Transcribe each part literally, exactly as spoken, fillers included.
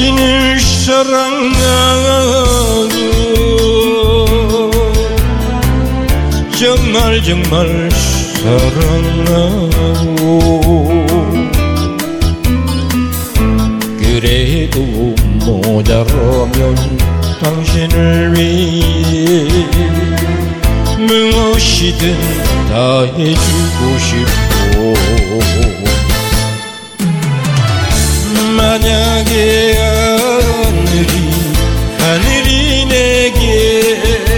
당신을 사랑하고 정말 정말 사랑하고 그래도 모자라면 당신을 위해 무엇이든 다 해주고 싶고 만약에 하늘이 하늘이 내게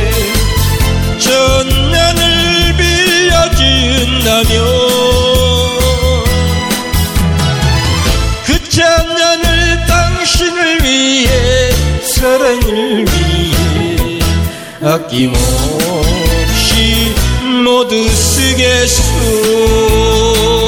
천년을 빌려준다면 그 천년을 당신을 위해 사랑을 위해 아낌없이 모두 쓰겠소.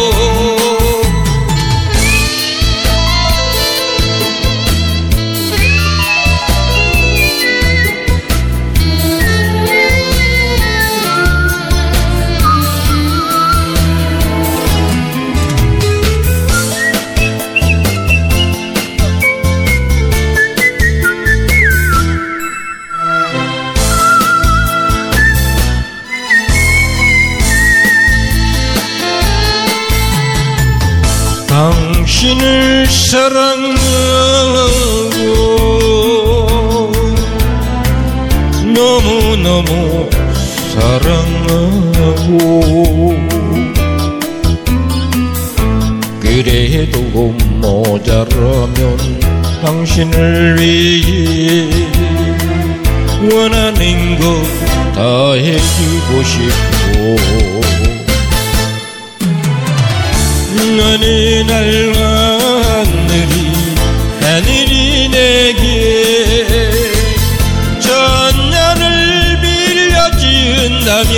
당신을 사랑하고 너무너무 사랑하고 그래도 모자라면 당신을 위해 원하는 것 다 해주고 싶고 어느 날 하늘이 하늘이 내게 천년을 빌려준다면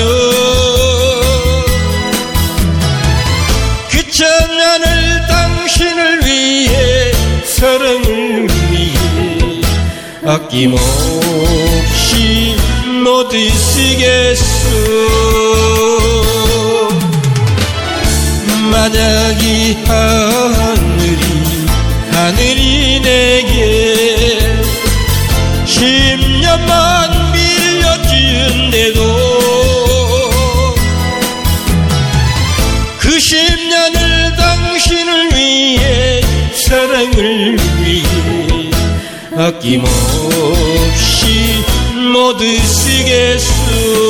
그 천년을 당신을 위해 사랑을 위해 아낌없이 모두 쓰겠소. 만약에 하늘이 하늘이 내게 십년만 빌려준대도 그 십년을 당신을 위해 사랑을 위해 아낌없이 모두 쓰겠소.